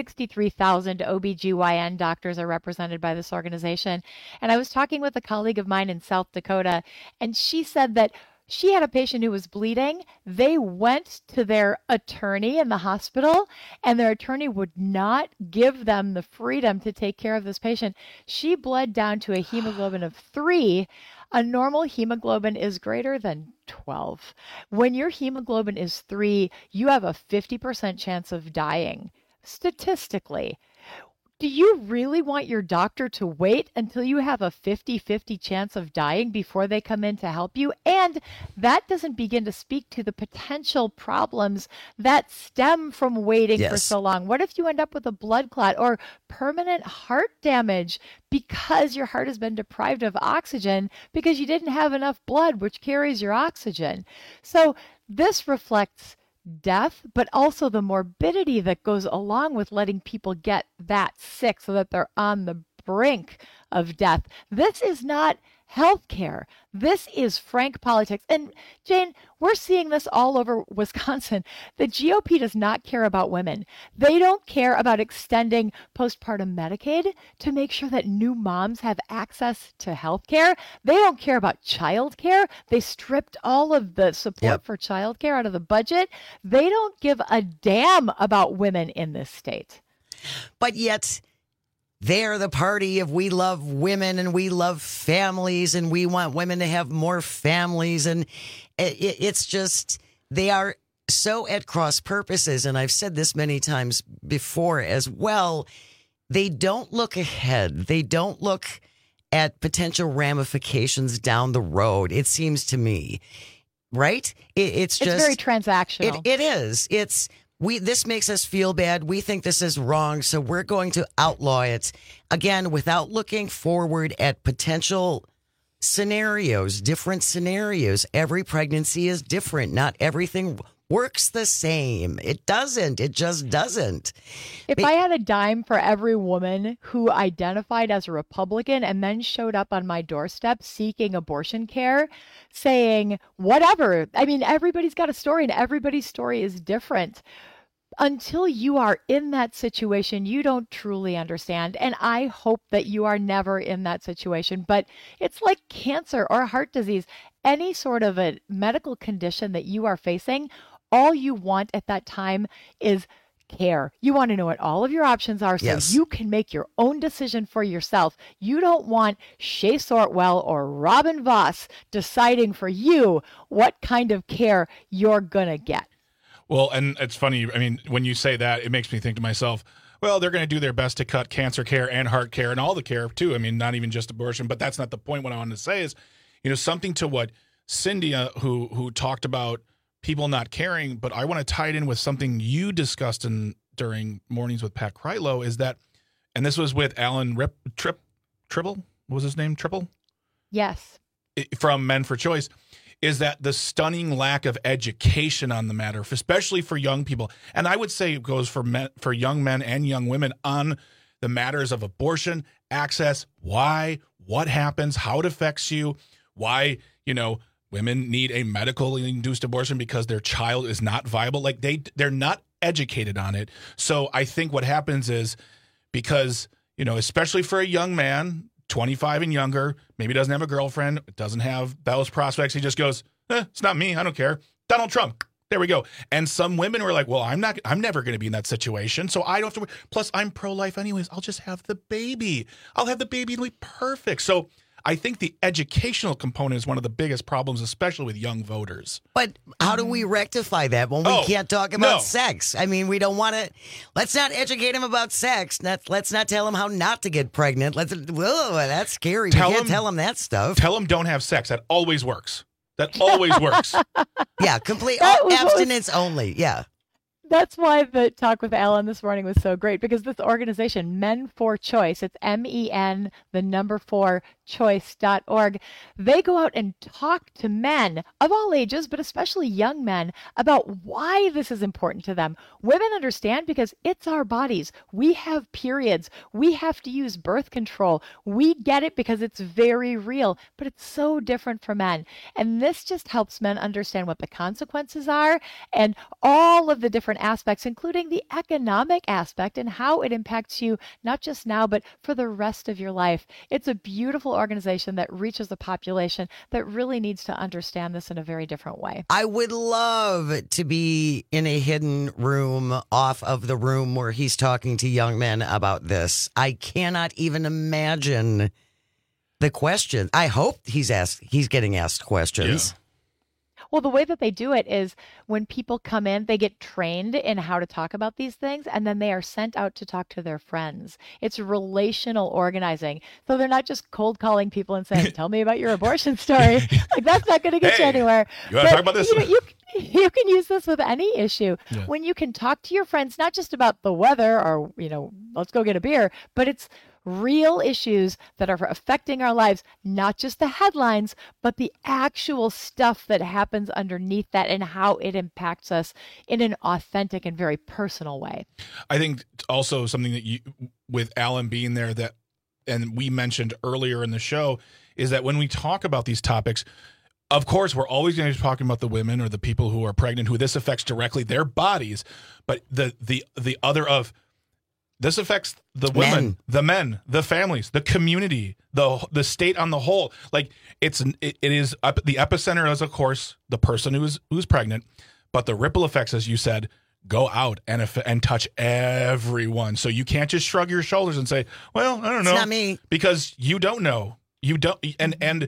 63,000 OBGYN doctors are represented by this organization. And I was talking with a colleague of mine in South Dakota, and she said that she had a patient who was bleeding. They went to their attorney in the hospital, and their attorney would not give them the freedom to take care of this patient. She bled down to a hemoglobin of 3. A normal hemoglobin is greater than 12. When your hemoglobin is 3, you have a 50% chance of dying, statistically. Do you really want your doctor to wait until you have a 50-50 chance of dying before they come in to help you? And that doesn't begin to speak to the potential problems that stem from waiting for so long. What if you end up with a blood clot or permanent heart damage because your heart has been deprived of oxygen because you didn't have enough blood, which carries your oxygen? So this reflects death, but also the morbidity that goes along with letting people get that sick so that they're on the brink of death. This is not healthcare. This is frank politics. And Jane, we're seeing this all over Wisconsin. The GOP does not care about women. They don't care about extending postpartum Medicaid to make sure that new moms have access to healthcare. They don't care about childcare. They stripped all of the support for childcare out of the budget. They don't give a damn about women in this state. But yet they're the party of we love women and we love families and we want women to have more families. And it's just, they are so at cross purposes. And I've said this many times before as well. They don't look ahead. They don't look at potential ramifications down the road. It seems to me, right? It's just very transactional. It is. This makes us feel bad. We think this is wrong, so we're going to outlaw it. Again, without looking forward at potential scenarios, different scenarios. Every pregnancy is different. Not everything works the same. It doesn't. It just doesn't. If I had a dime for every woman who identified as a Republican and then showed up on my doorstep seeking abortion care, saying whatever. I mean, everybody's got a story and everybody's story is different. Until you are in that situation, you don't truly understand. And I hope that you are never in that situation. But it's like cancer or heart disease, any sort of a medical condition that you are facing. All you want at that time is care. You want to know what all of your options are so you can make your own decision for yourself. You don't want Shea Sortwell or Robin Voss deciding for you what kind of care you're going to get. Well, and it's funny. I mean, when you say that, it makes me think to myself, well, they're going to do their best to cut cancer care and heart care and all the care too. I mean, not even just abortion, but that's not the point. What I wanted to say is, something to what Cindy, who talked about people not caring, but I want to tie it in with something you discussed during Mornings with Pat Krylo is that, and this was with Alan Tribble, what was his name? Triple? Yes. From Men for Choice, is that the stunning lack of education on the matter, especially for young people. And I would say it goes for young men and young women on the matters of abortion, access, why, what happens, how it affects you, why, women need a medically induced abortion because their child is not viable. Like they're not educated on it. So I think what happens is because, especially for a young man, 25 and younger, maybe doesn't have a girlfriend, doesn't have those prospects. He just goes, it's not me. I don't care. Donald Trump. There we go. And some women were like, well, I'm never going to be in that situation. So I don't have to. Plus, I'm pro-life anyways. I'll just have the baby. I'll have the baby. It'll be perfect. So I think the educational component is one of the biggest problems, especially with young voters. But how do we rectify that when we can't talk about sex? I mean, we don't want to. Let's not educate them about sex. Let's not tell them how not to get pregnant. That's scary. We can't tell them that stuff. Tell them don't have sex. That always works. That always works. Yeah, complete abstinence only. Yeah. That's why the talk with Alan this morning was so great, because this organization, Men for Choice, it's MEN, 4 choice.org. They go out and talk to men of all ages, but especially young men, about why this is important to them. Women understand because it's our bodies. We have periods. We have to use birth control. We get it because it's very real, but it's so different for men. And this just helps men understand what the consequences are and all of the different aspects, including the economic aspect and how it impacts you, not just now, but for the rest of your life. It's a beautiful organization that reaches a population that really needs to understand this in a very different way. I would love to be in a hidden room off of the room where he's talking to young men about this. I cannot even imagine the question. I hope he's getting asked questions. Yeah. Well, the way that they do it is when people come in, they get trained in how to talk about these things, and then they are sent out to talk to their friends. It's relational organizing. So they're not just cold calling people and saying, tell me about your abortion story. Like, that's not going to get you anywhere. You want to talk about this? You can use this with any issue. Yeah. When you can talk to your friends, not just about the weather or, let's go get a beer, but it's real issues that are affecting our lives, not just the headlines, but the actual stuff that happens underneath that and how it impacts us in an authentic and very personal way. I think also something that with Alan being there and we mentioned earlier in the show, is that when we talk about these topics, of course, we're always going to be talking about the women or the people who are pregnant, who this affects directly their bodies, but the other of this affects the women, the men, the families, the community, the state on the whole. Like it is the epicenter is, of course, the person who's pregnant, but the ripple effects, as you said, go out and touch everyone. So you can't just shrug your shoulders and say, "Well, I don't know," it's not me, because you don't know. You don't, and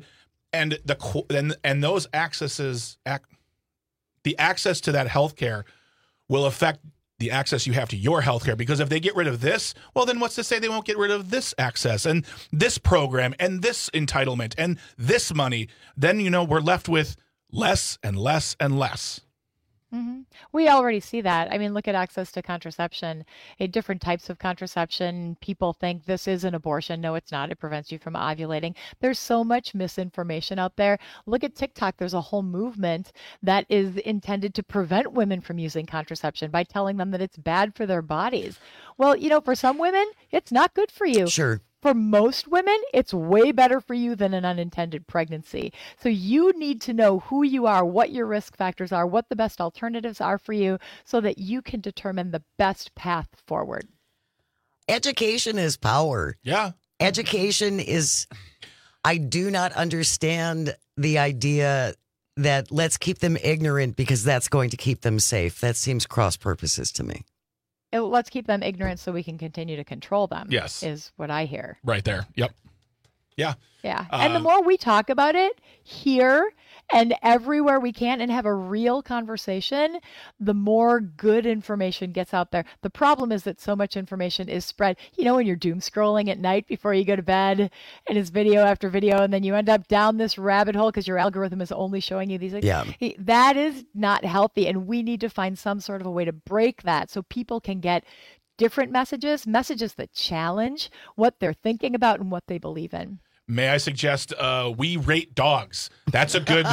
those accesses, the access to that healthcare will affect the access you have to your healthcare, because if they get rid of this, well, then what's to say they won't get rid of this access and this program and this entitlement and this money? Then, we're left with less and less and less. Mm-hmm. We already see that. I mean, look at access to contraception, different types of contraception. People think this is an abortion. No, it's not. It prevents you from ovulating. There's so much misinformation out there. Look at TikTok. There's a whole movement that is intended to prevent women from using contraception by telling them that it's bad for their bodies. Well, for some women, it's not good for you. Sure. For most women, it's way better for you than an unintended pregnancy. So you need to know who you are, what your risk factors are, what the best alternatives are for you, so that you can determine the best path forward. Education is power. Yeah. Education is, I do not understand the idea that let's keep them ignorant because that's going to keep them safe. That seems cross purposes to me. Let's keep them ignorant so we can continue to control them. Yes. Is what I hear. Right there. Yep. Yeah. Yeah. And the more we talk about it here and everywhere we can and have a real conversation, the more good information gets out there. The problem is that so much information is spread. When you're doom scrolling at night before you go to bed and it's video after video, and then you end up down this rabbit hole because your algorithm is only showing you these things. Yeah. That is not healthy. And we need to find some sort of a way to break that so people can get different messages that challenge what they're thinking about and what they believe in. May I suggest We Rate Dogs? That's a great,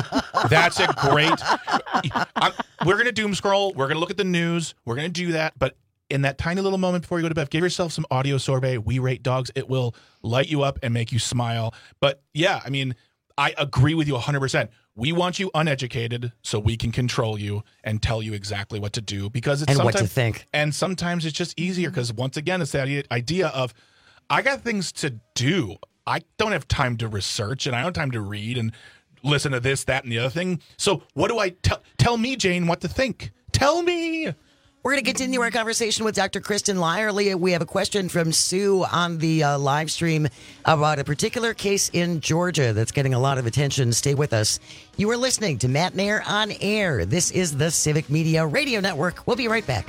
we're going to doom scroll. We're going to look at the news. We're going to do that. But in that tiny little moment before you go to bed, give yourself some audio sorbet. We Rate Dogs. It will light you up and make you smile. But yeah, I mean, I agree with you 100%. We want you uneducated so we can control you and tell you exactly what to do, because it's and what to think. And sometimes it's just easier because, once again, it's that idea of, I got things to do. I don't have time to research, and I don't have time to read and listen to this, that, and the other thing. So what do I tell me, Jane, what to think? Tell me. We're going to continue our conversation with Dr. Kristen Lyerly. We have a question from Sue on the live stream about a particular case in Georgia that's getting a lot of attention. Stay with us. You are listening to Matt Nair on Air. This is the Civic Media Radio Network. We'll be right back.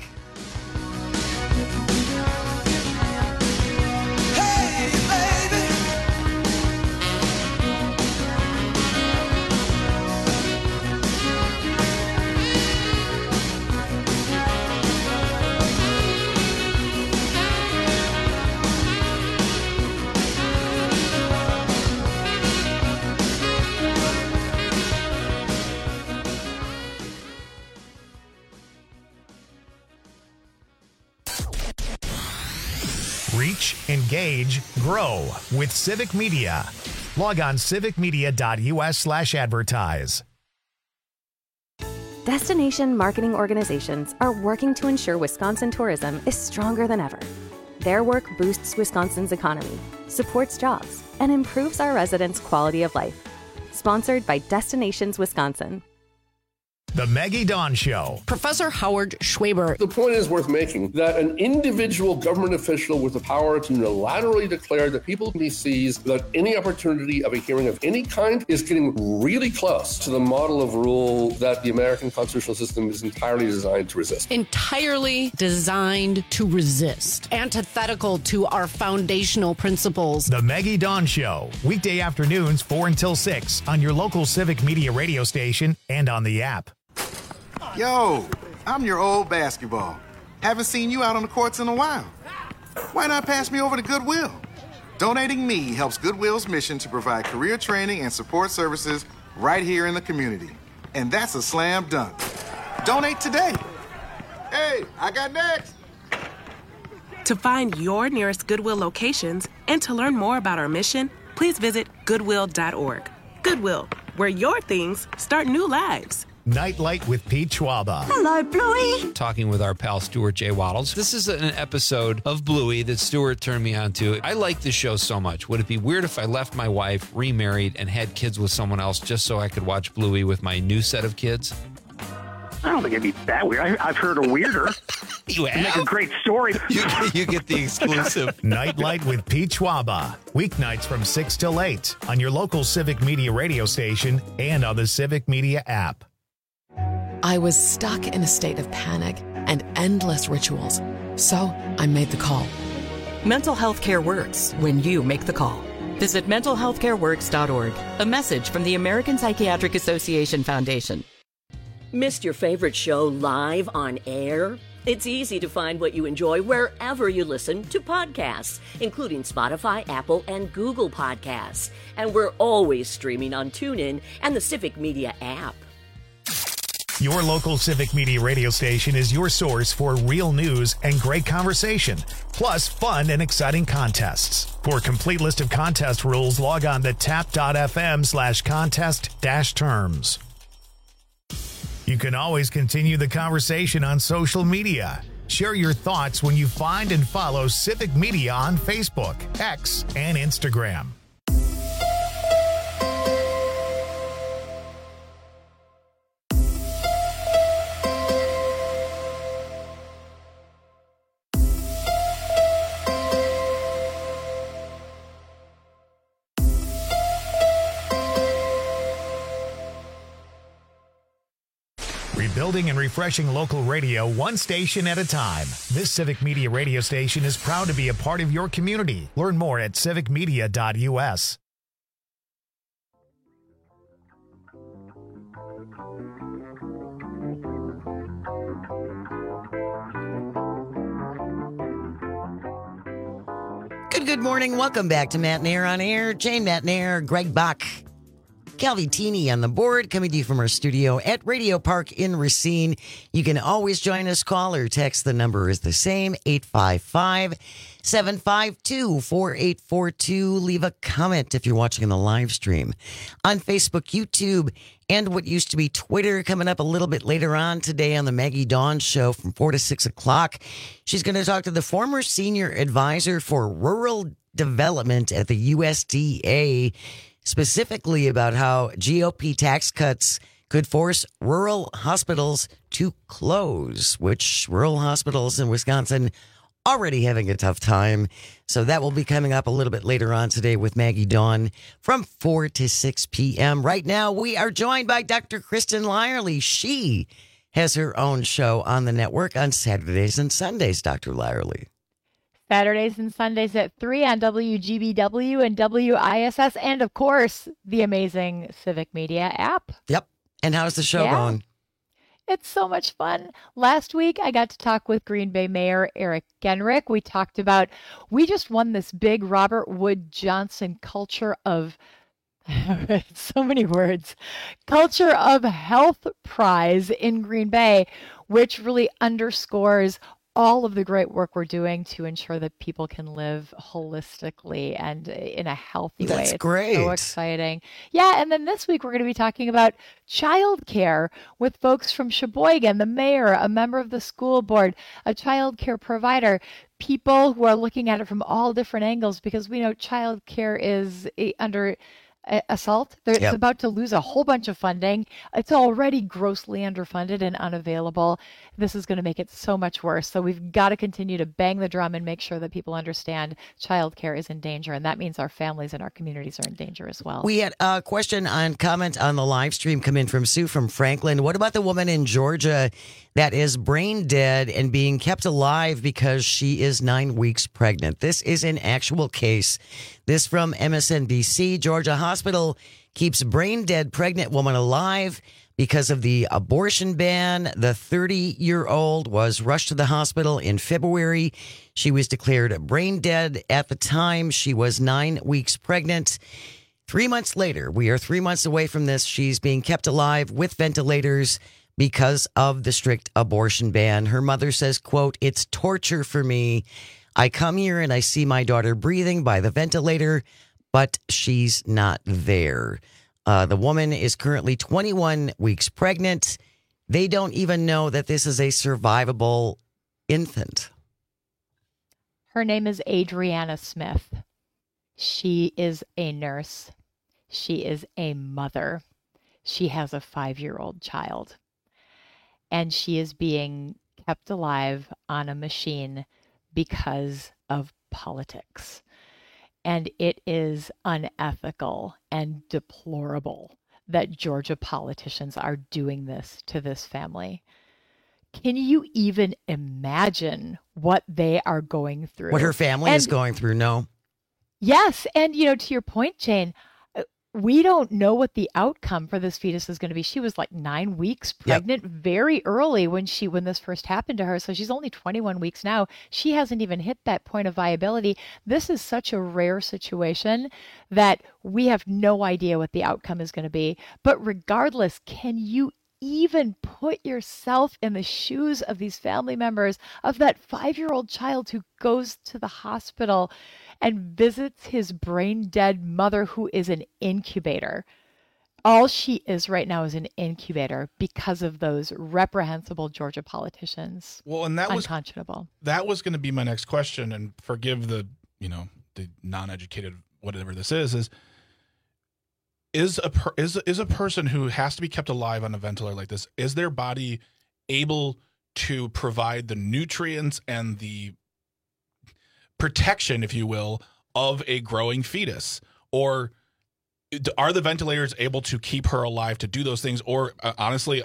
Reach, engage, grow with Civic Media. Log on civicmedia.us/advertise. Destination marketing organizations are working to ensure Wisconsin tourism is stronger than ever. Their work boosts Wisconsin's economy, supports jobs, and improves our residents' quality of life. Sponsored by Destinations Wisconsin. The Maggie Dawn Show. Professor Howard Schwaber. The point is worth making that an individual government official with the power to unilaterally declare that people he sees without any opportunity of a hearing of any kind is getting really close to the model of rule that the American constitutional system is entirely designed to resist. Entirely designed to resist. Antithetical to our foundational principles. The Maggie Dawn Show. Weekday afternoons 4 until 6 on your local Civic Media radio station and on the app. Yo, I'm your old basketball. Haven't seen you out on the courts in a while. Why not pass me over to Goodwill? Donating me helps Goodwill's mission to provide career training and support services right here in the community. And that's a slam dunk. Donate today. Hey, I got next. To find your nearest Goodwill locations and to learn more about our mission, please visit goodwill.org. Goodwill, where your things start new lives. Nightlight with Pete Schwaba. Hello, Bluey. Talking with our pal Stuart J. Waddles. This is an episode of Bluey that Stuart turned me on to. I like this show so much. Would it be weird if I left my wife, remarried, and had kids with someone else just so I could watch Bluey with my new set of kids? I don't think it'd be that weird. I've heard a weirder. You have? Make a great story. You get the exclusive. Nightlight with Pete Schwaba. Weeknights from 6 till 8 on your local Civic Media radio station and on the Civic Media app. I was stuck in a state of panic and endless rituals. So I made the call. Mental health care works when you make the call. Visit mentalhealthcareworks.org. A message from the American Psychiatric Association Foundation. Missed your favorite show live on air? It's easy to find what you enjoy wherever you listen to podcasts, including Spotify, Apple, and Google Podcasts. And we're always streaming on TuneIn and the Civic Media app. Your local Civic Media radio station is your source for real news and great conversation, plus fun and exciting contests. For a complete list of contest rules, log on to tap.fm/contest-terms. You can always continue the conversation on social media. Share your thoughts when you find and follow Civic Media on Facebook, X, and Instagram. Rebuilding and refreshing local radio one station at a time. This Civic Media radio station is proud to be a part of your community. Learn more at civicmedia.us. Good morning. Welcome back to Matt Nair on Air. Jane Matt Nair, Greg Bach, Calvi Teeny on the board, coming to you from our studio at Radio Park in Racine. You can always join us. Call or text. The number is the same, 855-752-4842. Leave a comment if you're watching on the live stream on Facebook, YouTube, and what used to be Twitter. Coming up a little bit later on today on the Maggie Dawn Show from 4 to 6 o'clock. She's going to talk to the former senior advisor for rural development at the USDA, specifically about how GOP tax cuts could force rural hospitals to close, which rural hospitals in Wisconsin already having a tough time. So that will be coming up a little bit later on today with Maggie Dawn from 4 to 6 p.m. Right now, we are joined by Dr. Kristen Lyerly. She has her own show on the network on Saturdays and Sundays, Dr. Lyerly. Saturdays and Sundays at 3 on WGBW and WISS, and of course, the amazing Civic Media app. Yep. And how's the show going? It's so much fun. Last week, I got to talk with Green Bay Mayor Eric Genrich. We talked about, we just won this big Robert Wood Johnson Culture of, so many words, Culture of Health Prize in Green Bay, which really underscores all of the great work we're doing to ensure that people can live holistically and in a healthy way. That's It's great. so exciting. Yeah, and then this week we're going to be talking about childcare with folks from Sheboygan, the mayor, a member of the school board, a childcare provider, people who are looking at it from all different angles, because we know childcare is under assault. It's Yep. about to lose a whole bunch of funding. It's already grossly underfunded and unavailable. This is going to make it so much worse. So we've got to continue to bang the drum and make sure that people understand childcare is in danger. And that means our families and our communities are in danger as well. We had a comment on the live stream come in from Sue from Franklin. What about the woman in Georgia that is brain dead and being kept alive because she is 9 weeks pregnant? This is an actual case. This from MSNBC. Georgia hospital keeps brain dead pregnant woman alive because of the abortion ban. The 30-year-old was rushed to the hospital in February. She was declared brain dead at the time. She was 9 weeks pregnant. 3 months later, we are 3 months away from this. She's being kept alive with ventilators because of the strict abortion ban. Her mother says, quote, "It's torture for me. I come here and I see my daughter breathing by the ventilator, but she's not there." The woman is currently 21 weeks pregnant. They don't even know that this is a survivable infant. Her name is Adriana Smith. She is a nurse. She is a mother. She has a 5-year-old child. And she is being kept alive on a machine because of politics. And it is unethical and deplorable that Georgia politicians are doing this to this family. Can you even imagine what they are going through? What her family is going through, no. Yes. And, to your point, Jane, we don't know what the outcome for this fetus is going to be. She was like 9 weeks pregnant very early when this first happened to her. So she's only 21 weeks now. She hasn't even hit that point of viability. This is such a rare situation that we have no idea what the outcome is going to be. But regardless, can you even put yourself in the shoes of these family members, of that 5-year-old child who goes to the hospital and visits his brain dead mother, who is an incubator? All she is right now is an incubator because of those reprehensible Georgia politicians. Well, and that was unconscionable. That was going to be my next question, and forgive the non-educated whatever this is a person who has to be kept alive on a ventilator like this, is their body able to provide the nutrients and the protection, if you will, of a growing fetus? Or are the ventilators able to keep her alive to do those things? Or honestly,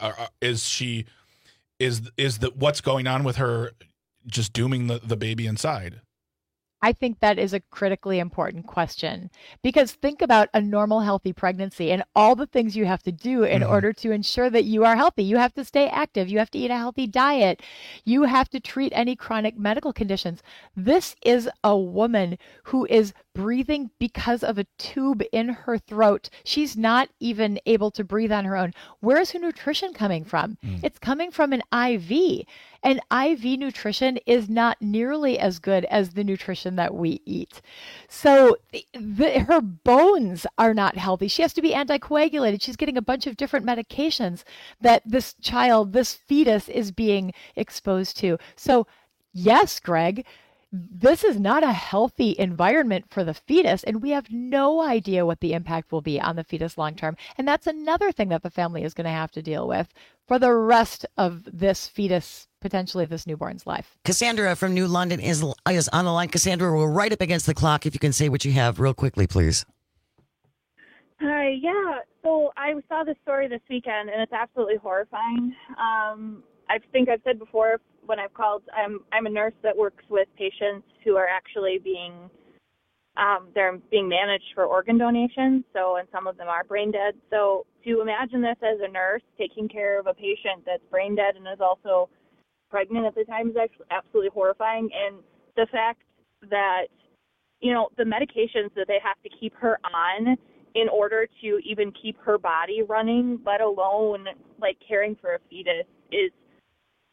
is what's going on with her just dooming the baby inside? I think that is a critically important question, because think about a normal, healthy pregnancy and all the things you have to do in order to ensure that you are healthy. You have to stay active. You have to eat a healthy diet. You have to treat any chronic medical conditions. This is a woman who is breathing because of a tube in her throat. She's not even able to breathe on her own. Where is her nutrition coming from? It's coming from an IV. And IV nutrition is not nearly as good as the nutrition that we eat. So her bones are not healthy. She has to be anticoagulated. She's getting a bunch of different medications that this child, this fetus, is being exposed to. So yes, Greg, this is not a healthy environment for the fetus, and we have no idea what the impact will be on the fetus long term. And that's another thing that the family is going to have to deal with for the rest of this fetus, potentially this newborn's life. Cassandra from New London is on the line. Cassandra, we're right up against the clock. If you can say what you have real quickly, please. Hi, yeah. So I saw this story this weekend, and it's absolutely horrifying. I think I've said before when I've called, I'm a nurse that works with patients who are actually they're being managed for organ donations. So, and some of them are brain dead. So to imagine this as a nurse taking care of a patient that's brain dead and is also pregnant at the time is absolutely horrifying. And the fact that, the medications that they have to keep her on in order to even keep her body running, let alone like caring for a fetus, is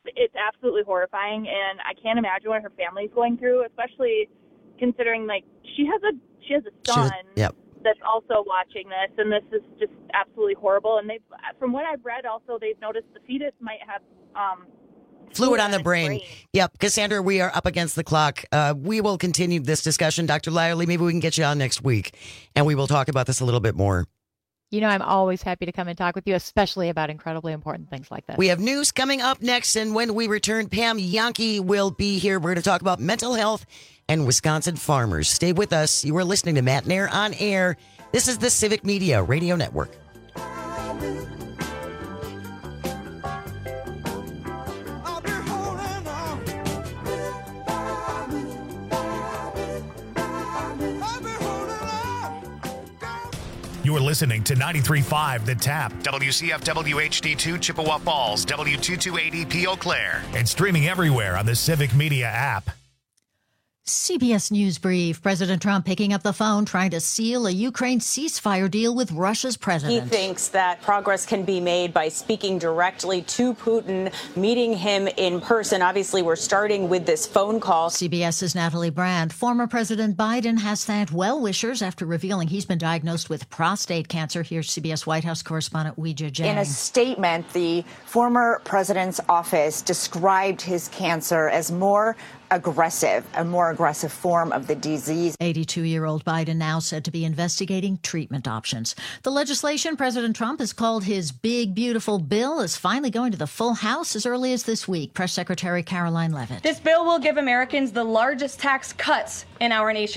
it's absolutely horrifying, and I can't imagine what her family's going through, especially considering like she has a son that's also watching this, and this is just absolutely horrible. And from what I've read, also they've noticed the fetus might have fluid on the brain. Yep. Cassandra, we are up against the clock. We will continue this discussion. Dr. Lyerly, maybe we can get you on next week, and we will talk about this a little bit more. You know, I'm always happy to come and talk with you, especially about incredibly important things like this. We have news coming up next, and when we return, Pam Jahnke will be here. We're going to talk about mental health and Wisconsin farmers. Stay with us. You are listening to Matt Nair on Air. This is the Civic Media Radio Network. You are listening to 93.5 The Tap, WCFW HD2 Chippewa Falls, W228EP Eau Claire, and streaming everywhere on the Civic Media app. CBS News Brief. President Trump picking up the phone, trying to seal a Ukraine ceasefire deal with Russia's president. He thinks that progress can be made by speaking directly to Putin, meeting him in person. Obviously, we're starting with this phone call. CBS's Natalie Brand. Former President Biden has thanked well-wishers after revealing he's been diagnosed with prostate cancer. Here's CBS White House correspondent Weijia Jiang. In a statement, the former president's office described his cancer as a more aggressive form of the disease. 82-year-old Biden now said to be investigating treatment options. The legislation President Trump has called his big, beautiful bill is finally going to the full House as early as this week. Press Secretary Caroline Leavitt. This bill will give Americans the largest tax cuts in our nation.